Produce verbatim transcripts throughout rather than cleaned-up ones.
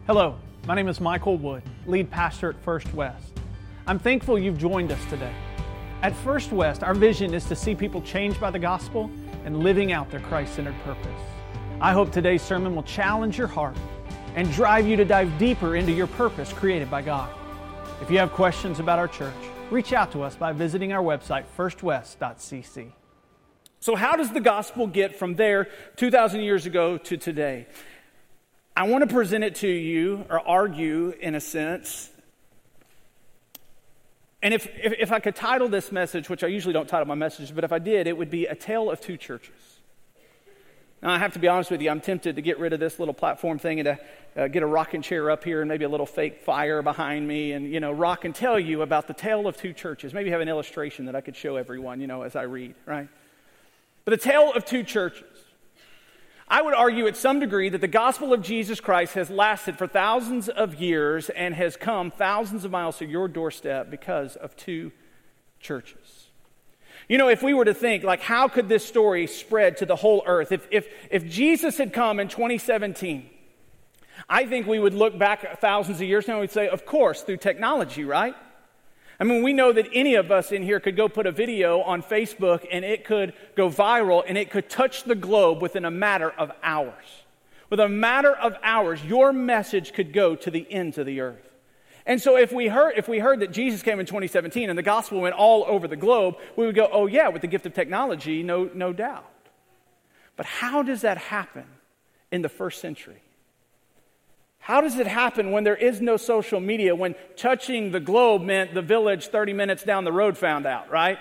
Hello, my name is Michael Wood, lead pastor at First West. I'm thankful you've joined us today. At First West, our vision is to see people changed by the gospel and living out their Christ-centered purpose. I hope today's sermon will challenge your heart and drive you to dive deeper into your purpose created by God. If you have questions about our church, reach out to us by visiting our website, first west dot c c. So how does the gospel get from there two thousand years ago to today? I want to present it to you, or argue in a sense. And if, if, if I could title this message, which I usually don't title my messages, but if I did, it would be A Tale of Two Churches. Now, I have to be honest with you, I'm tempted to get rid of this little platform thing and to uh, get a rocking chair up here and maybe a little fake fire behind me and, you know, rock and tell you about the tale of two churches. Maybe have an illustration that I could show everyone, you know, as I read, right? But a tale of two churches. I would argue at some degree that the gospel of Jesus Christ has lasted for thousands of years and has come thousands of miles to your doorstep because of two churches. You know, if we were to think, like, how could this story spread to the whole earth? If, if, if Jesus had come in twenty seventeen, I think we would look back thousands of years now and we'd say, of course, through technology, right? I mean, we know that any of us in here could go put a video on Facebook and it could go viral and it could touch the globe within a matter of hours. With a matter of hours, your message could go to the ends of the earth. And so if we heard if we heard that Jesus came in twenty seventeen and the gospel went all over the globe, we would go, oh yeah, with the gift of technology, no, no doubt. But how does that happen in the first century? How does it happen when there is no social media, when touching the globe meant the village thirty minutes down the road found out, right?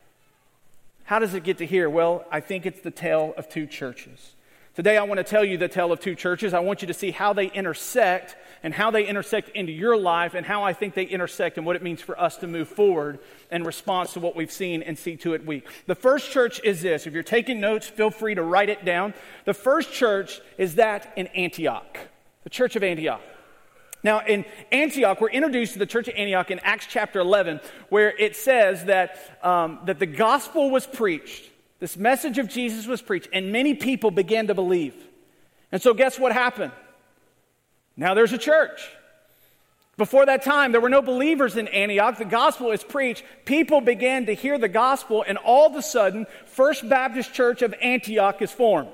How does it get to here? Well, I think it's the tale of two churches. Today I want to tell you the tale of two churches. I want you to see how they intersect and how they intersect into your life and how I think they intersect and what it means for us to move forward in response to what we've seen in See To It Week. The first church is this. If you're taking notes, feel free to write it down. The first church is that in Antioch. The church of Antioch. Now, in Antioch, we're introduced to the church of Antioch in Acts chapter eleven, where it says that, um, that the gospel was preached. This message of Jesus was preached, and many people began to believe. And so guess what happened? Now there's a church. Before that time, there were no believers in Antioch. The gospel is preached. People began to hear the gospel, and all of a sudden, First Baptist Church of Antioch is formed.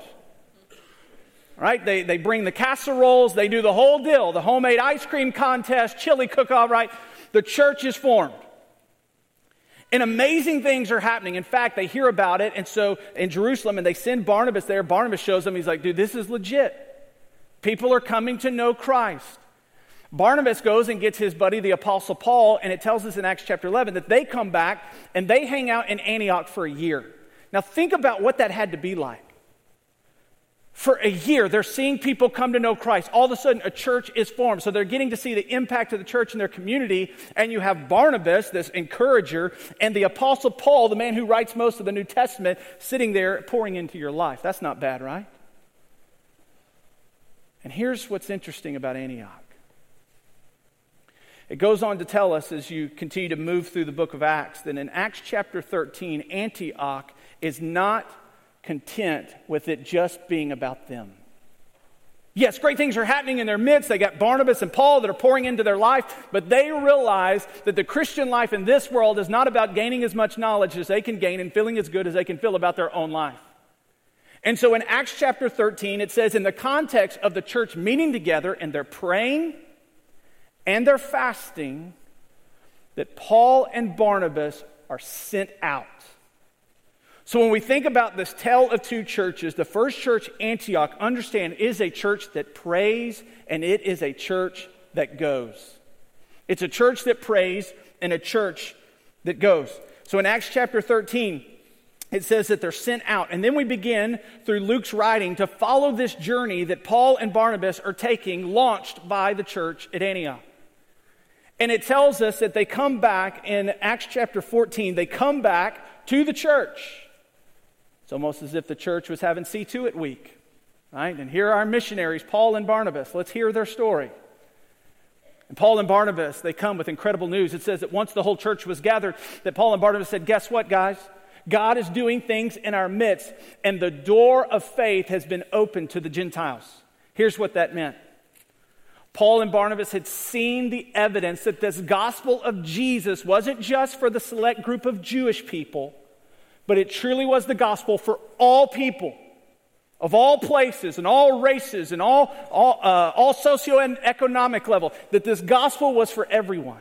Right? They they bring the casseroles, they do the whole deal, the homemade ice cream contest, chili cook-off, right? The church is formed. And amazing things are happening. In fact, they hear about it, and so in Jerusalem, and they send Barnabas there. Barnabas shows them, he's like, dude, this is legit. People are coming to know Christ. Barnabas goes and gets his buddy, the Apostle Paul, and it tells us in Acts chapter eleven that they come back and they hang out in Antioch for a year. Now think about what that had to be like. For a year, they're seeing people come to know Christ. All of a sudden, a church is formed. So they're getting to see the impact of the church in their community. And you have Barnabas, this encourager, and the Apostle Paul, the man who writes most of the New Testament, sitting there pouring into your life. That's not bad, right? And here's what's interesting about Antioch. It goes on to tell us as you continue to move through the book of Acts that in Acts chapter thirteen, Antioch is not content with it just being about them. Yes, great things are happening in their midst. They got Barnabas and Paul that are pouring into their life, but they realize that the Christian life in this world is not about gaining as much knowledge as they can gain and feeling as good as they can feel about their own life. And so in Acts chapter thirteen, it says in the context of the church meeting together and they're praying and they're fasting, that Paul and Barnabas are sent out. So when we think about this tale of two churches, the first church, Antioch, understand, is a church that prays and it is a church that goes. It's a church that prays and a church that goes. So in Acts chapter thirteen, it says that they're sent out. And then we begin through Luke's writing to follow this journey that Paul and Barnabas are taking, launched by the church at Antioch. And it tells us that they come back in Acts chapter fourteen, they come back to the church. It's almost as if the church was having See To It week, right? And here are our missionaries, Paul and Barnabas. Let's hear their story. And Paul and Barnabas, they come with incredible news. It says that once the whole church was gathered, that Paul and Barnabas said, guess what, guys? God is doing things in our midst, and the door of faith has been opened to the Gentiles. Here's what that meant. Paul and Barnabas had seen the evidence that this gospel of Jesus wasn't just for the select group of Jewish people, but it truly was the gospel for all people, of all places and all races and all, all, uh, all socioeconomic level, that this gospel was for everyone.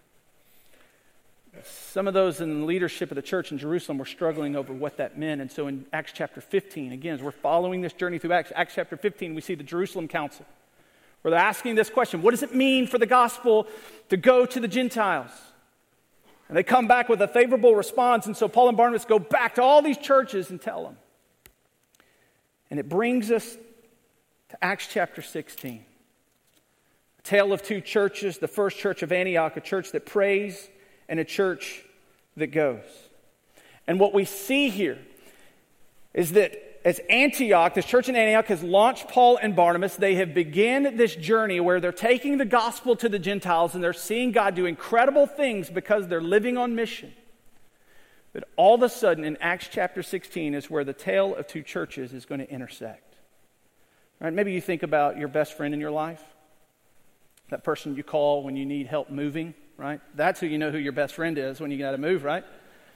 Some of those in the leadership of the church in Jerusalem were struggling over what that meant. And so in Acts chapter fifteen, again, as we're following this journey through Acts, Acts chapter fifteen, we see the Jerusalem Council, where they're asking this question: what does it mean for the gospel to go to the Gentiles? And they come back with a favorable response. And so Paul and Barnabas go back to all these churches and tell them. And it brings us to Acts chapter sixteen. A tale of two churches. The first church of Antioch, a church that prays, and a church that goes. And what we see here is that as Antioch, this church in Antioch has launched Paul and Barnabas, they have begun this journey where they're taking the gospel to the Gentiles and they're seeing God do incredible things because they're living on mission. But all of a sudden in Acts chapter sixteen is where the tale of two churches is going to intersect. All right, maybe you think about your best friend in your life, that person you call when you need help moving. Right? That's who you know who your best friend is when you got to move, right?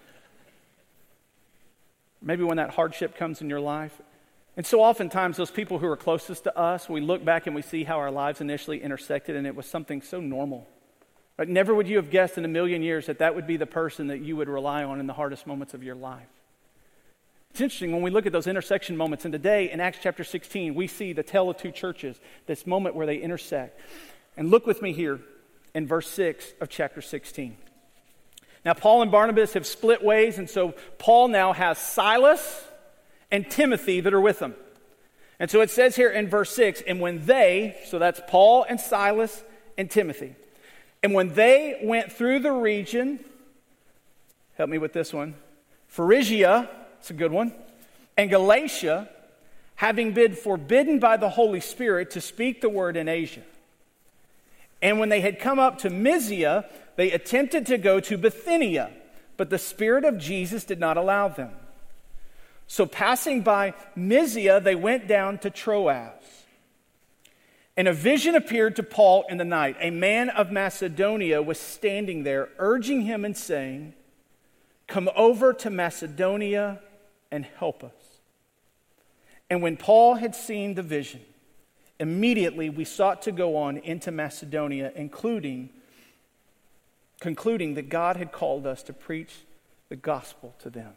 Maybe when that hardship comes in your life. And so oftentimes those people who are closest to us, we look back and we see how our lives initially intersected and it was something so normal. Right? Never would you have guessed in a million years that that would be the person that you would rely on in the hardest moments of your life. It's interesting when we look at those intersection moments. And today in Acts chapter sixteen, we see the tale of two churches, this moment where they intersect. And look with me here in verse six of chapter sixteen. Now, Paul and Barnabas have split ways, and so Paul now has Silas and Timothy that are with him. And so it says here in verse six, and when they, so that's Paul and Silas and Timothy, and when they went through the region, help me with this one, Phrygia, it's a good one, and Galatia, having been forbidden by the Holy Spirit to speak the word in Asia. And when they had come up to Mysia, they attempted to go to Bithynia, but the Spirit of Jesus did not allow them. So passing by Mysia, they went down to Troas. And a vision appeared to Paul in the night. A man of Macedonia was standing there, urging him and saying, "Come over to Macedonia and help us." And when Paul had seen the vision, immediately we sought to go on into Macedonia, including, concluding that God had called us to preach the gospel to them.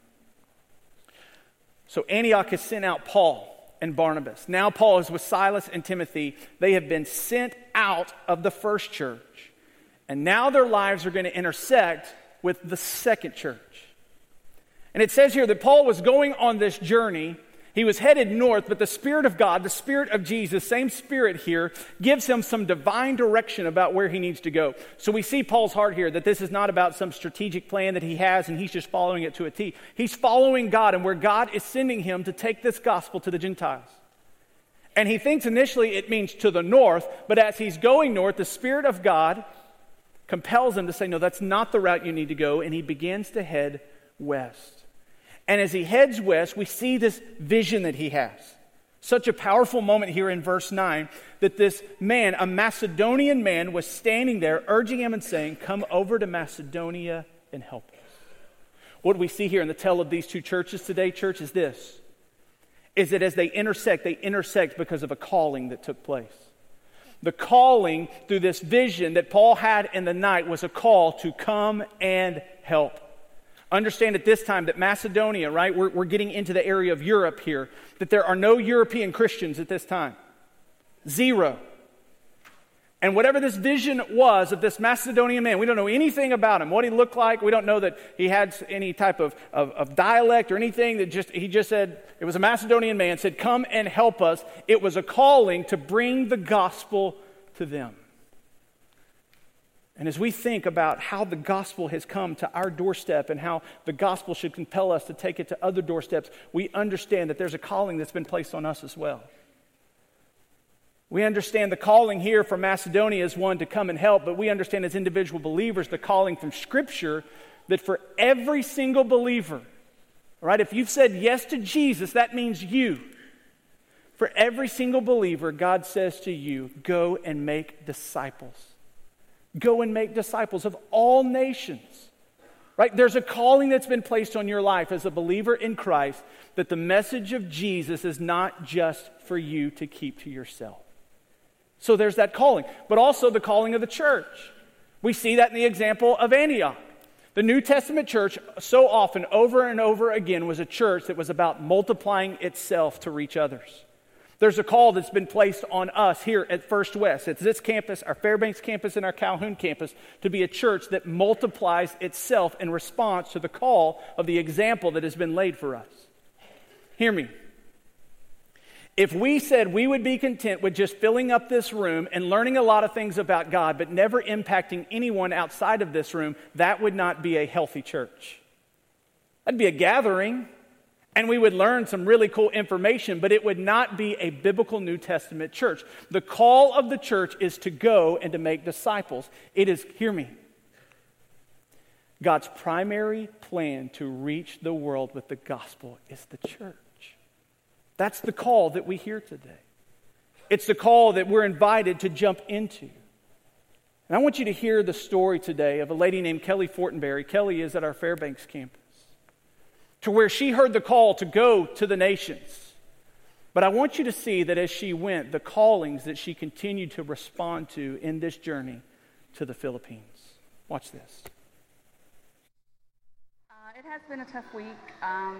So Antioch has sent out Paul and Barnabas. Now Paul is with Silas and Timothy. They have been sent out of the first church. And now their lives are going to intersect with the second church. And it says here that Paul was going on this journey. He was headed north, but the Spirit of God, the Spirit of Jesus, same Spirit here, gives him some divine direction about where he needs to go. So we see Paul's heart here, that this is not about some strategic plan that he has and he's just following it to a T. He's following God and where God is sending him to take this gospel to the Gentiles. And he thinks initially it means to the north, but as he's going north, the Spirit of God compels him to say, no, that's not the route you need to go, and he begins to head west. And as he heads west, we see this vision that he has. Such a powerful moment here in verse nine, that this man, a Macedonian man, was standing there urging him and saying, "Come over to Macedonia and help us." What we see here in the tale of these two churches today, church, is this. Is that as they intersect, they intersect because of a calling that took place. The calling through this vision that Paul had in the night was a call to come and help. Understand at this time that Macedonia, right, we're, we're getting into the area of Europe here, that there are no European Christians at this time. Zero. And whatever this vision was of this Macedonian man, we don't know anything about him, what he looked like. We don't know that he had any type of, of, of dialect or anything. That just he just said, it was a Macedonian man, said, "Come and help us." It was a calling to bring the gospel to them. And as we think about how the gospel has come to our doorstep and how the gospel should compel us to take it to other doorsteps, we understand that there's a calling that's been placed on us as well. We understand the calling here from Macedonia is one to come and help, but we understand as individual believers the calling from Scripture that for every single believer, right, if you've said yes to Jesus, that means you. For every single believer, God says to you, go and make disciples. Go and make disciples of all nations. Right? There's a calling that's been placed on your life as a believer in Christ, that the message of Jesus is not just for you to keep to yourself. So there's that calling, but also the calling of the church. We see that in the example of Antioch. The New Testament church, so often, over and over again, was a church that was about multiplying itself to reach others. There's a call that's been placed on us here at First West. It's this campus, our Fairbanks campus, and our Calhoun campus, to be a church that multiplies itself in response to the call of the example that has been laid for us. Hear me. If we said we would be content with just filling up this room and learning a lot of things about God, but never impacting anyone outside of this room, that would not be a healthy church. That'd be a gathering, and we would learn some really cool information, but it would not be a biblical New Testament church. The call of the church is to go and to make disciples. It is, hear me, God's primary plan to reach the world with the gospel is the church. That's the call that we hear today. It's the call that we're invited to jump into. And I want you to hear the story today of a lady named Kelly Fortenberry. Kelly is at our Fairbanks campus, to where she heard the call to go to the nations. But I want you to see that as she went, the callings that she continued to respond to in this journey to the Philippines. Watch this. Uh, it has been a tough week. Um,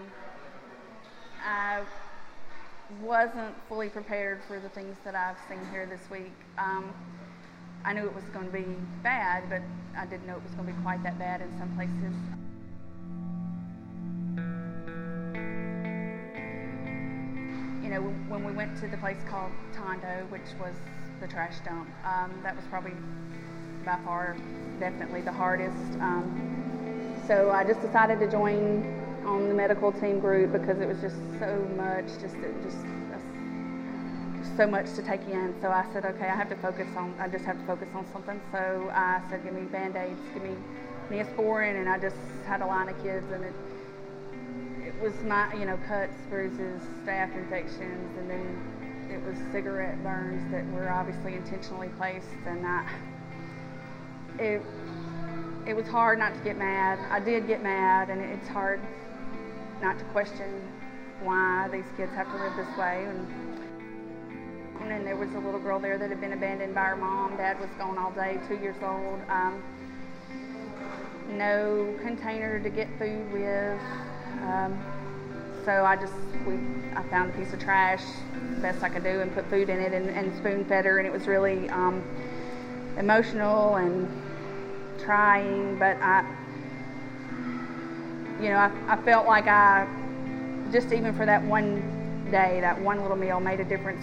I wasn't fully prepared for the things that I've seen here this week. Um, I knew it was going to be bad, but I didn't know it was going to be quite that bad in some places. You know, when we went to the place called Tondo, which was the trash dump, um, that was probably by far definitely the hardest. Um, so I just decided to join on the medical team group because it was just so much, just just uh, so much to take in. So I said, okay, I have to focus on, I just have to focus on something. So I said, give me Band-Aids, give me Neosporin, and I just had a line of kids, and it it was my, you know, cuts, bruises, staph infections, and then it was cigarette burns that were obviously intentionally placed, and I, it it was hard not to get mad. I did get mad, and it's hard not to question why these kids have to live this way. And, and then there was a little girl there that had been abandoned by her mom. Dad was gone all day, two years old. Um, no container to get food with. Um, so I just, we, I found a piece of trash, best I could do, and put food in it and, and spoon fed her. And it was really um, emotional and trying, but I, you know, I, I felt like I, just even for that one day, that one little meal made a difference.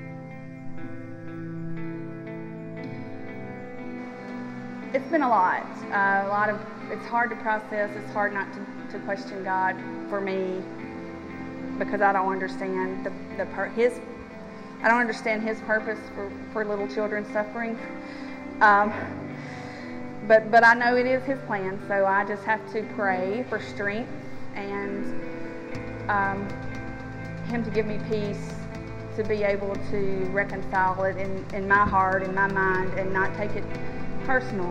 It's been a lot, uh, a lot of, it's hard to process, it's hard not to, to question God for me, because I don't understand the, the per, his, I don't understand his purpose for, for little children suffering. Um, But but I know it is his plan, so I just have to pray for strength and um, him to give me peace to be able to reconcile it in, in my heart, in my mind, and not take it personal.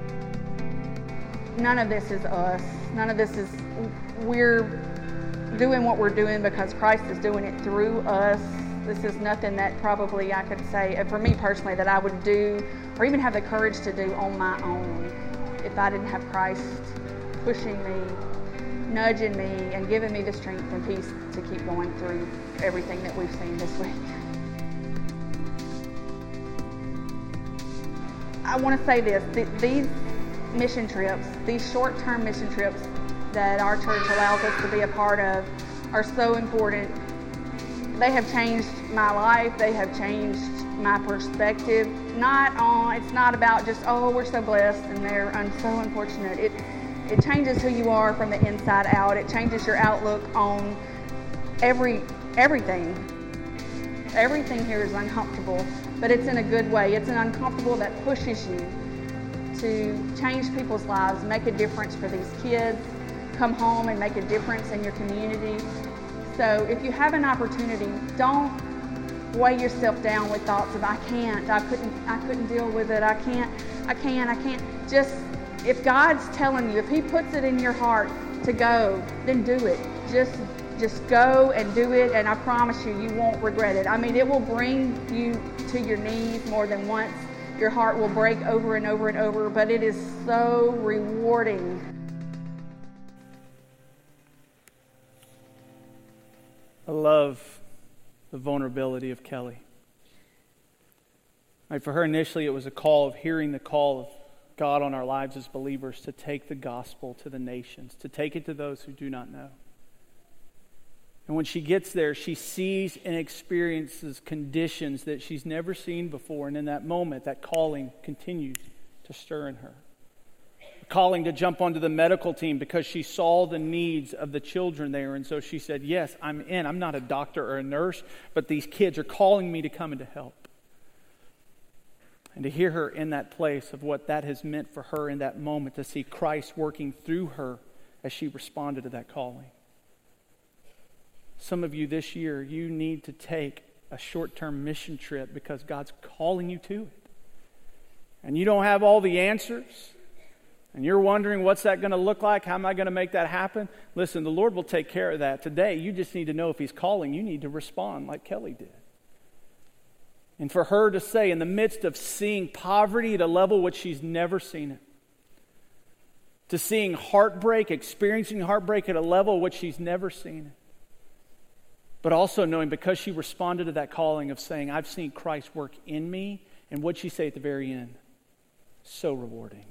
None of this is us. None of this is, we're doing what we're doing because Christ is doing it through us. This is nothing that probably I could say, for me personally, that I would do or even have the courage to do on my own if I didn't have Christ pushing me, nudging me, and giving me the strength and peace to keep going through everything that we've seen this week. I want to say this, th- these mission trips, these short-term mission trips that our church allows us to be a part of are so important. They have changed my life. They have changed my perspective. Not on, it's not about just, oh, we're so blessed and they're I'm so unfortunate. It it changes who you are from the inside out. It changes your outlook on every everything. Everything here is uncomfortable, but it's in a good way. It's an uncomfortable that pushes you to change people's lives, make a difference for these kids, come home and make a difference in your community. So if you have an opportunity, don't weigh yourself down with thoughts of I can't, I couldn't, I couldn't deal with it, I can't, I can't, I can't. Just, if God's telling you, if He puts it in your heart to go, then do it. Just, just go and do it, and I promise you, you won't regret it. I mean, it will bring you to your knees more than once. Your heart will break over and over and over, but it is so rewarding. I love the vulnerability of Kelly. Right, for her, initially, it was a call of hearing the call of God on our lives as believers to take the gospel to the nations, to take it to those who do not know. And when she gets there, she sees and experiences conditions that she's never seen before. And in that moment, that calling continues to stir in her. A calling to jump onto the medical team because she saw the needs of the children there. And so she said, yes, I'm in. I'm not a doctor or a nurse, but these kids are calling me to come and to help. And to hear her in that place of what that has meant for her in that moment, to see Christ working through her as she responded to that calling. Some of you this year, you need to take a short-term mission trip because God's calling you to it. And you don't have all the answers. And you're wondering, what's that going to look like? How am I going to make that happen? Listen, the Lord will take care of that. Today, you just need to know if He's calling, you need to respond like Kelly did. And for her to say, in the midst of seeing poverty at a level which she's never seen it, to seeing heartbreak, experiencing heartbreak at a level which she's never seen it, but also knowing because she responded to that calling of saying, I've seen Christ work in me, and what'd she say at the very end? So rewarding.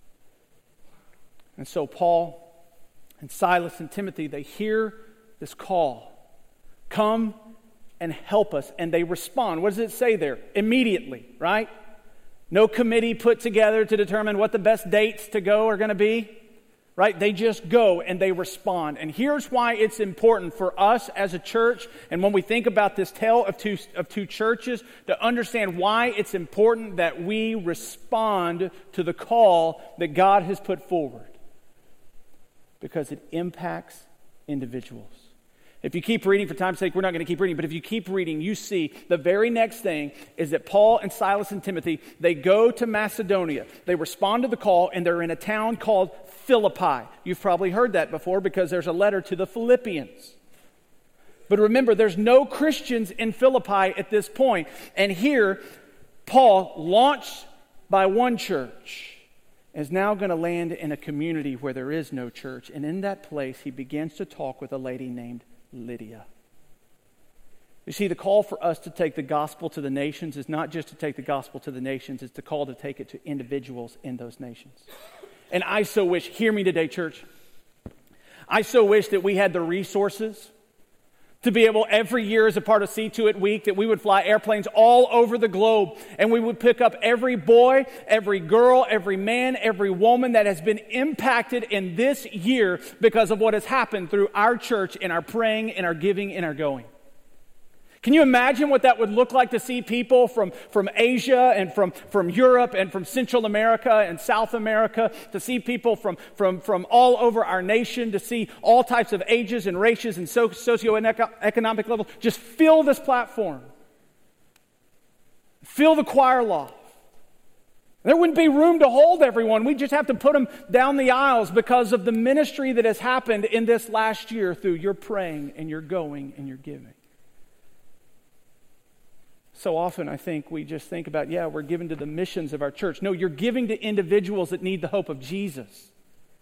And so Paul and Silas and Timothy, they hear this call. Come and help us. And they respond. What does it say there? Immediately, right? No committee put together to determine what the best dates to go are going to be. Right? They just go and they respond. And here's why it's important for us as a church, and when we think about this tale of two, of two churches, to understand why it's important that we respond to the call that God has put forward. Because it impacts individuals. If you keep reading, for time's sake, we're not going to keep reading, but if you keep reading, you see the very next thing is that Paul and Silas and Timothy, they go to Macedonia. They respond to the call, and they're in a town called Philippi. You've probably heard that before because there's a letter to the Philippians. But remember, there's no Christians in Philippi at this point. And here, Paul, launched by one church, is now going to land in a community where there is no church. And in that place, he begins to talk with a lady named Lydia. You see, the call for us to take the gospel to the nations is not just to take the gospel to the nations, it's the call to take it to individuals in those nations. And I so wish, hear me today, church, I so wish that we had the resources to be able every year as a part of See To It Week that we would fly airplanes all over the globe and we would pick up every boy, every girl, every man, every woman that has been impacted in this year because of what has happened through our church in our praying, in our giving, in our going. Can you imagine what that would look like to see people from, from Asia and from, from Europe and from Central America and South America, to see people from, from, from all over our nation, to see all types of ages and races and so, socioeconomic levels just fill this platform. Fill the choir loft. There wouldn't be room to hold everyone. We just have to put them down the aisles because of the ministry that has happened in this last year through your praying and your going and your giving. So often I think we just think about, yeah, we're giving to the missions of our church. No, you're giving to individuals that need the hope of Jesus.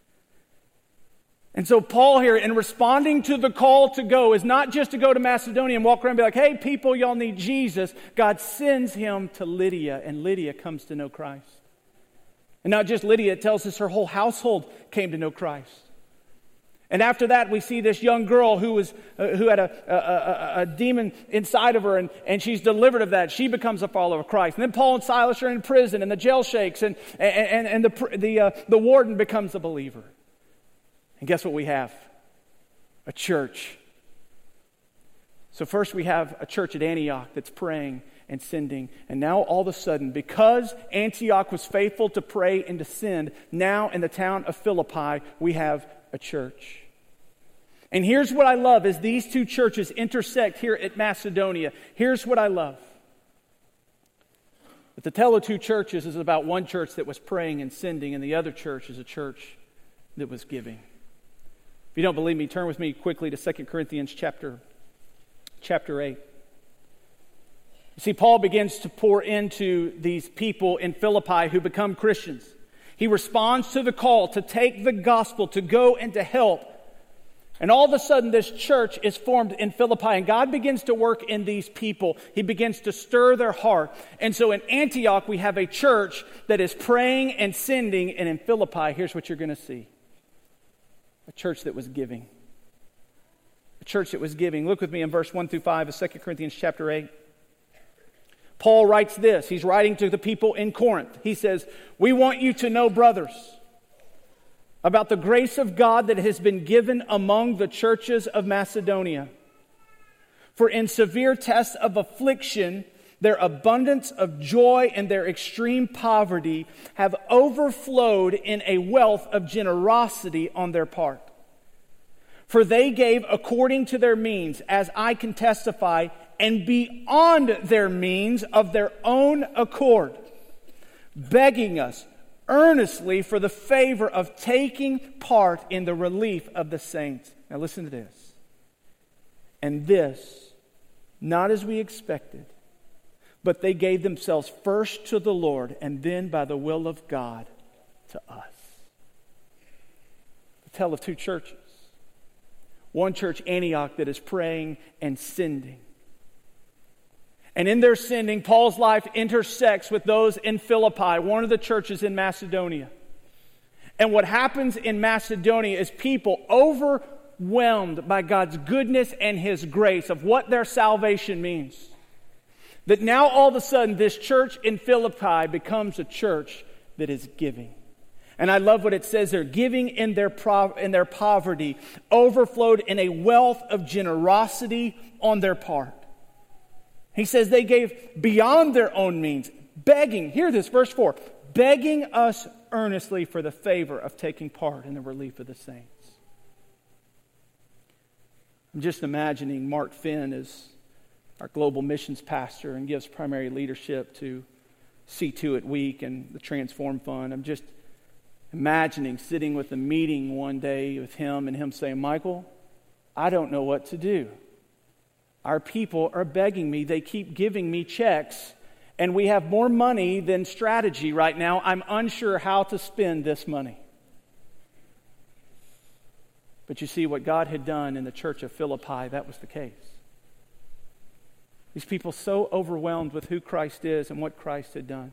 And so Paul here, in responding to the call to go, is not just to go to Macedonia and walk around and be like, hey, people, y'all need Jesus. God sends him to Lydia, and Lydia comes to know Christ. And not just Lydia, it tells us her whole household came to know Christ. And after that, we see this young girl who was uh, who had a, a, a, a demon inside of her, and, and she's delivered of that. She becomes a follower of Christ. And then Paul and Silas are in prison, and the jail shakes, and, and, and the, the, uh, the warden becomes a believer. And guess what we have? A church. So first we have a church at Antioch that's praying and sending. And now all of a sudden, because Antioch was faithful to pray and to send, now in the town of Philippi, we have a church. And here's what I love as these two churches intersect here at Macedonia. Here's what I love. That the tale of two churches is about one church that was praying and sending, and the other church is a church that was giving. If you don't believe me, turn with me quickly to Second Corinthians chapter, chapter eight. You see, Paul begins to pour into these people in Philippi who become Christians. He responds to the call to take the gospel, to go and to help. And all of a sudden, this church is formed in Philippi, and God begins to work in these people. He begins to stir their heart. And so in Antioch, we have a church that is praying and sending. And in Philippi, here's what you're going to see. A church that was giving. A church that was giving. Look with me in verse one through five of Second Corinthians chapter eight. Paul writes this. He's writing to the people in Corinth. He says, "We want you to know, brothers, about the grace of God that has been given among the churches of Macedonia. For in severe tests of affliction, their abundance of joy and their extreme poverty have overflowed in a wealth of generosity on their part. For they gave according to their means, as I can testify, and beyond their means of their own accord, begging us earnestly for the favor of taking part in the relief of the saints." Now listen to this. "And this, not as we expected, but they gave themselves first to the Lord, and then by the will of God to us." The tale of two churches. One church, Antioch, that is praying and sending. And in their sending, Paul's life intersects with those in Philippi, one of the churches in Macedonia. And what happens in Macedonia is people overwhelmed by God's goodness and His grace of what their salvation means. That now all of a sudden this church in Philippi becomes a church that is giving. And I love what it says there. Giving in their, pro- in their poverty overflowed in a wealth of generosity on their part. He says they gave beyond their own means, begging, hear this, verse four, begging us earnestly for the favor of taking part in the relief of the saints. I'm just imagining Mark Finn as our global missions pastor and gives primary leadership to See To It Week and the Transform Fund. I'm just imagining sitting with a meeting one day with him and him saying, "Michael, I don't know what to do. Our people are begging me. They keep giving me checks, and we have more money than strategy right now. I'm unsure how to spend this money." But you see, what God had done in the church of Philippi, that was the case. These people so overwhelmed with who Christ is and what Christ had done.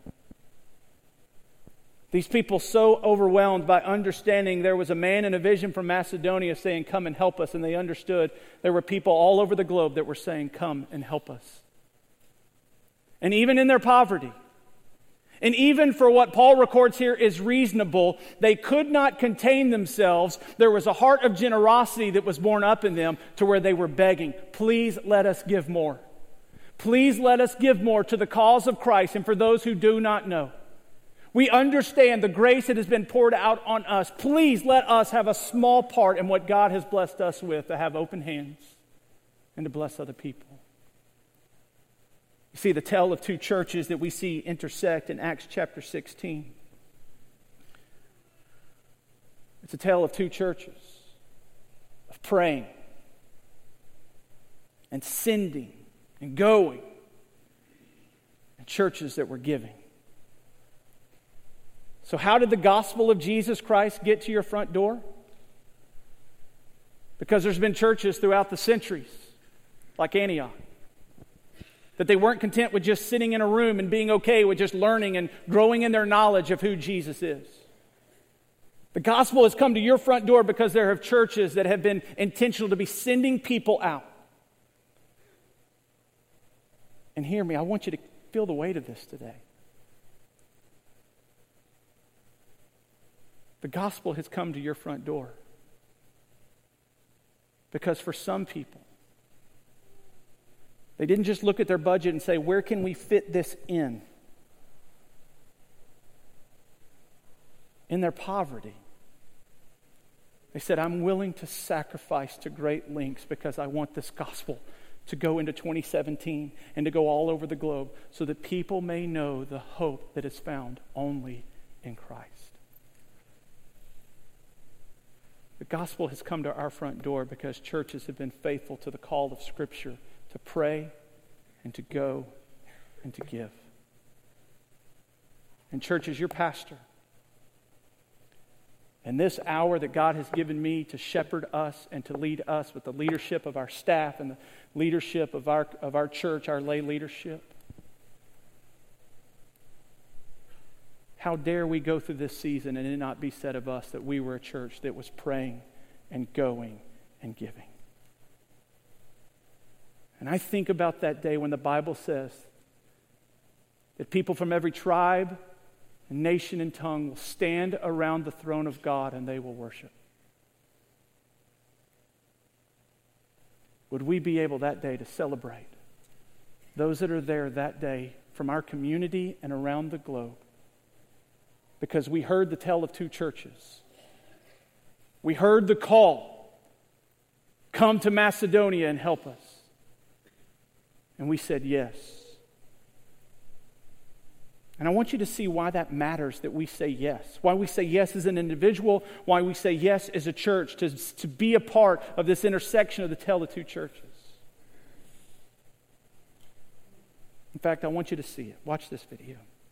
These people so overwhelmed by understanding there was a man in a vision from Macedonia saying, "Come and help us." And they understood there were people all over the globe that were saying, "Come and help us." And even in their poverty, and even for what Paul records here is reasonable, they could not contain themselves. There was a heart of generosity that was born up in them to where they were begging, "Please let us give more. Please let us give more to the cause of Christ and for those who do not know. We understand the grace that has been poured out on us. Please let us have a small part in what God has blessed us with, to have open hands and to bless other people." You see, the tale of two churches that we see intersect in Acts chapter sixteen. It's a tale of two churches, of praying and sending and going, and churches that were giving. So how did the gospel of Jesus Christ get to your front door? Because there's been churches throughout the centuries, like Antioch, that they weren't content with just sitting in a room and being okay with just learning and growing in their knowledge of who Jesus is. The gospel has come to your front door because there are churches that have been intentional to be sending people out. And hear me, I want you to feel the weight of this today. The gospel has come to your front door because for some people, they didn't just look at their budget and say, "Where can we fit this in?" In their poverty, They said, I'm willing to sacrifice to great lengths because I want this gospel to go into twenty seventeen and to go all over the globe so that people may know the hope that is found only in Christ. The gospel has come to our front door because churches have been faithful to the call of Scripture to pray and to go and to give. And church, as your pastor, in this hour that God has given me to shepherd us and to lead us with the leadership of our staff and the leadership of our, of our church, our lay leadership, how dare we go through this season and it not be said of us that we were a church that was praying and going and giving. And I think about that day when the Bible says that people from every tribe, nation, and tongue will stand around the throne of God and they will worship. Would we be able that day to celebrate those that are there that day from our community and around the globe? Because we heard the tale of two churches. We heard the call, come to Macedonia and help us. And we said yes. And I want you to see why that matters that we say yes. Why we say yes as an individual, why we say yes as a church to, to be a part of this intersection of the tale of two churches. In fact, I want you to see it. Watch this video.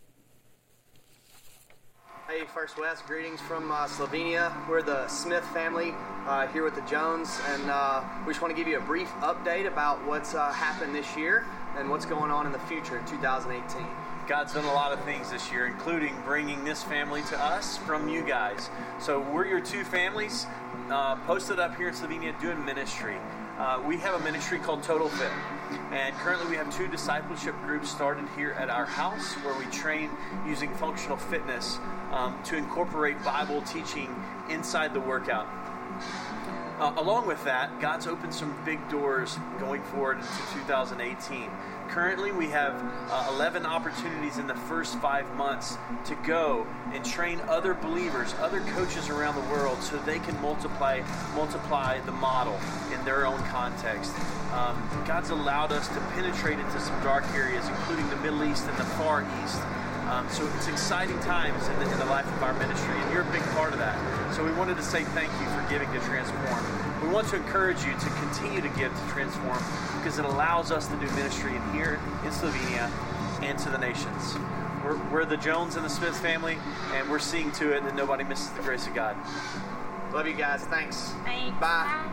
Hey, First West, greetings from uh, Slovenia. We're the Smith family uh, here with the Jones, and uh, we just want to give you a brief update about what's uh, happened this year and what's going on in the future in two thousand eighteen. God's done a lot of things this year, including bringing this family to us from you guys. So we're your two families uh, posted up here in Slovenia doing ministry. Uh, we have a ministry called Total Fit, and currently we have two discipleship groups started here at our house where we train using functional fitness um, to incorporate Bible teaching inside the workout. Uh, along with that, God's opened some big doors going forward into two thousand eighteen. Currently, we have uh, eleven opportunities in the first five months to go and train other believers, other coaches around the world, so they can multiply multiply the model in their own context. Um, God's allowed us to penetrate into some dark areas, including the Middle East and the Far East. Um, so it's exciting times in the, in the life of our ministry, and you're a big part of that. So we wanted to say thank you for giving to Transform. We want to encourage you to continue to give to Transform because it allows us to do ministry in here in Slovenia and to the nations. We're, we're the Jones and the Smith family, and we're seeing to it that nobody misses the grace of God. Love you guys. Thanks. Thanks. Bye.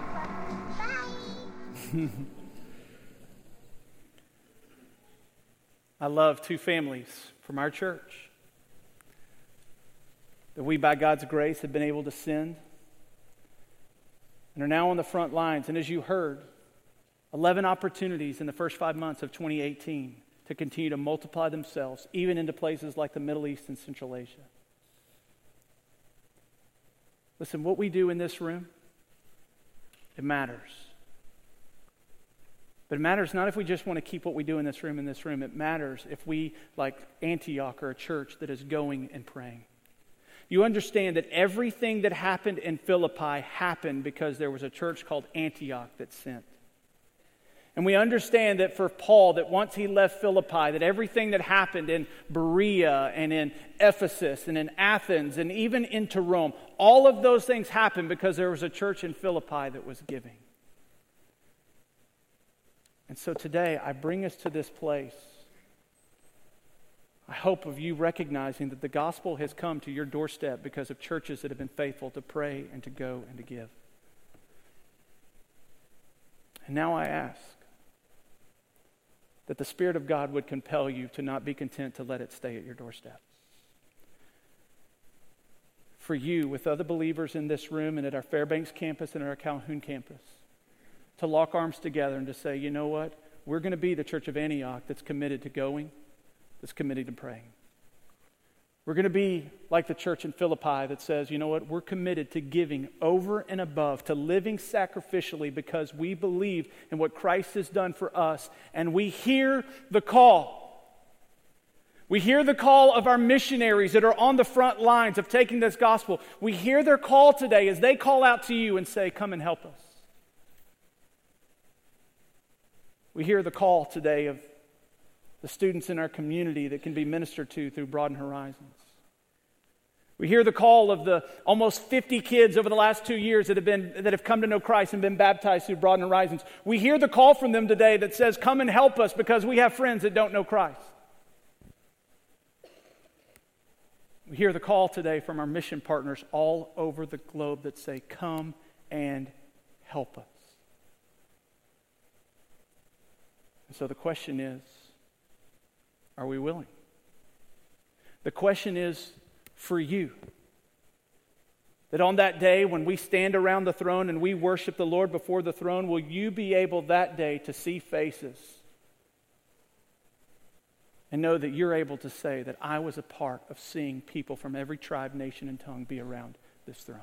Bye. I love two families from our church that we, by God's grace, have been able to send and are now on the front lines. And as you heard, eleven opportunities in the first five months of twenty eighteen to continue to multiply themselves, even into places like the Middle East and Central Asia. Listen, what we do in this room, it matters. But it matters not if we just want to keep what we do in this room in this room. It matters if we, like Antioch, are a church that is going and praying. You understand that everything that happened in Philippi happened because there was a church called Antioch that sent. And we understand that for Paul, that once he left Philippi, that everything that happened in Berea and in Ephesus and in Athens and even into Rome, all of those things happened because there was a church in Philippi that was giving. And so today, I bring us to this place. I hope of you recognizing that the gospel has come to your doorstep because of churches that have been faithful to pray and to go and to give. And now I ask that the Spirit of God would compel you to not be content to let it stay at your doorstep. For you, with other believers in this room and at our Fairbanks campus and at our Calhoun campus, to lock arms together and to say, you know what? We're going to be the church of Antioch that's committed to going, that's committed to praying. We're going to be like the church in Philippi that says, you know what? We're committed to giving over and above, to living sacrificially because we believe in what Christ has done for us, and we hear the call. We hear the call of our missionaries that are on the front lines of taking this gospel. We hear their call today as they call out to you and say, come and help us. We hear the call today of the students in our community that can be ministered to through Broaden Horizons. We hear the call of the almost fifty kids over the last two years that have been that have come to know Christ and been baptized through Broaden Horizons. We hear the call from them today that says, come and help us because we have friends that don't know Christ. We hear the call today from our mission partners all over the globe that say, come and help us. And so the question is, are we willing? The question is for you, that on that day when we stand around the throne and we worship the Lord before the throne, will you be able that day to see faces and know that you're able to say that I was a part of seeing people from every tribe, nation, and tongue be around this throne?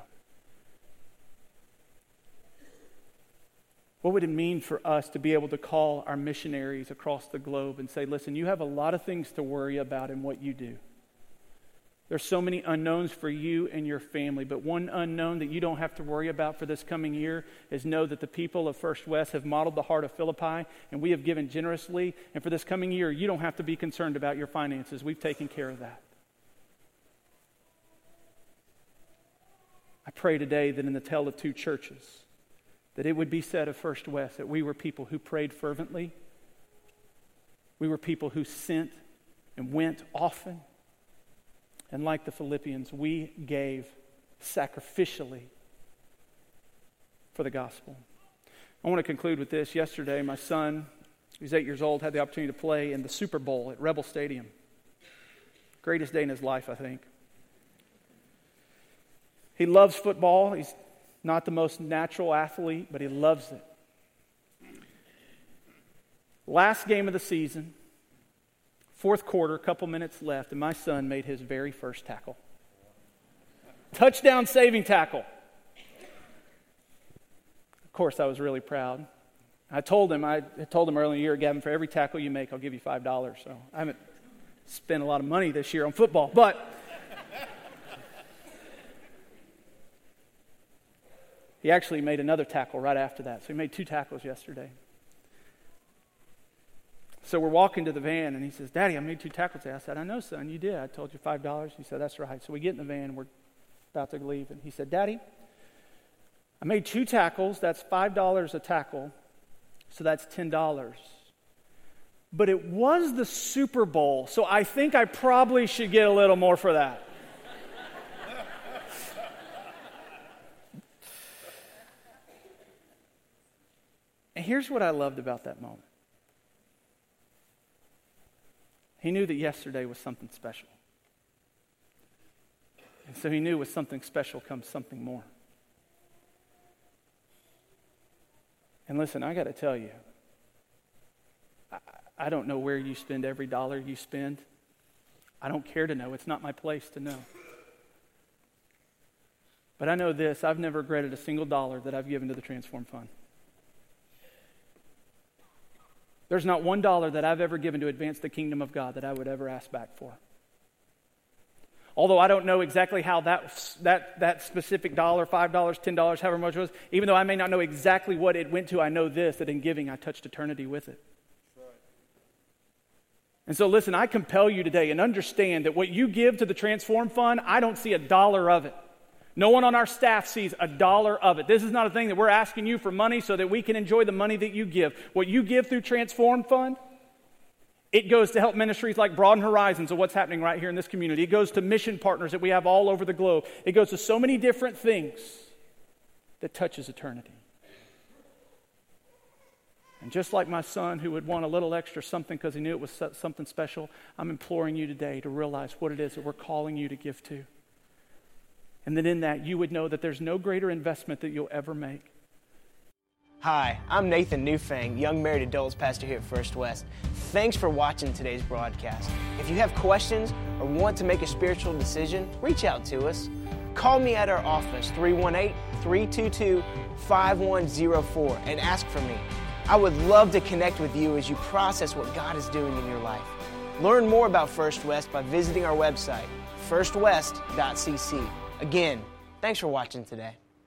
What would it mean for us to be able to call our missionaries across the globe and say, listen, you have a lot of things to worry about in what you do. There's so many unknowns for you and your family, but one unknown that you don't have to worry about for this coming year is know that the people of First West have modeled the heart of Philippi, and we have given generously, and for this coming year, you don't have to be concerned about your finances. We've taken care of that. I pray today that in the tale of two churches, that it would be said of First West that we were people who prayed fervently, we were people who sent and went often, and like the Philippians, we gave sacrificially for the gospel. I want to conclude with this. Yesterday, my son, who's eight years old, had the opportunity to play in the Super Bowl at Rebel Stadium. Greatest day in his life, I think. He loves football. He's not the most natural athlete, but he loves it. Last game of the season, fourth quarter, a couple minutes left, and my son made his very first tackle. Touchdown saving tackle. Of course, I was really proud. I told him, I told him earlier in the year, Gavin, for every tackle you make, I'll give you five dollars. So I haven't spent a lot of money this year on football, but he actually made another tackle right after that. So he made two tackles yesterday. So we're walking to the van, and he says, Daddy, I made two tackles today. I said, I know, son, you did. I told you five dollars. He said, that's right. So we get in the van, and we're about to leave. And he said, Daddy, I made two tackles. That's five dollars a tackle. So that's ten dollars. But it was the Super Bowl, so I think I probably should get a little more for that. And here's what I loved about that moment. He knew that yesterday was something special. And so he knew with something special comes something more. And listen, I got to tell you, I, I don't know where you spend every dollar you spend. I don't care to know. It's not my place to know. But I know this, I've never regretted a single dollar that I've given to the Transform Fund. There's not one dollar that I've ever given to advance the kingdom of God that I would ever ask back for. Although I don't know exactly how that, that, that specific dollar, five dollars, ten dollars, however much it was, even though I may not know exactly what it went to, I know this, that in giving I touched eternity with it. Right. And so listen, I compel you today and understand that what you give to the Transform Fund, I don't see a dollar of it. No one on our staff sees a dollar of it. This is not a thing that we're asking you for money so that we can enjoy the money that you give. What you give through Transform Fund, it goes to help ministries like Broaden Horizons of what's happening right here in this community. It goes to mission partners that we have all over the globe. It goes to so many different things that touches eternity. And just like my son who would want a little extra something because he knew it was something special, I'm imploring you today to realize what it is that we're calling you to give to. And then in that, you would know that there's no greater investment that you'll ever make. Hi, I'm Nathan Newfang, young married adults pastor here at First West. Thanks for watching today's broadcast. If you have questions or want to make a spiritual decision, reach out to us. Call me at our office, three one eight, three two two, five one zero four, and ask for me. I would love to connect with you as you process what God is doing in your life. Learn more about First West by visiting our website, first west dot c c. Again, thanks for watching today.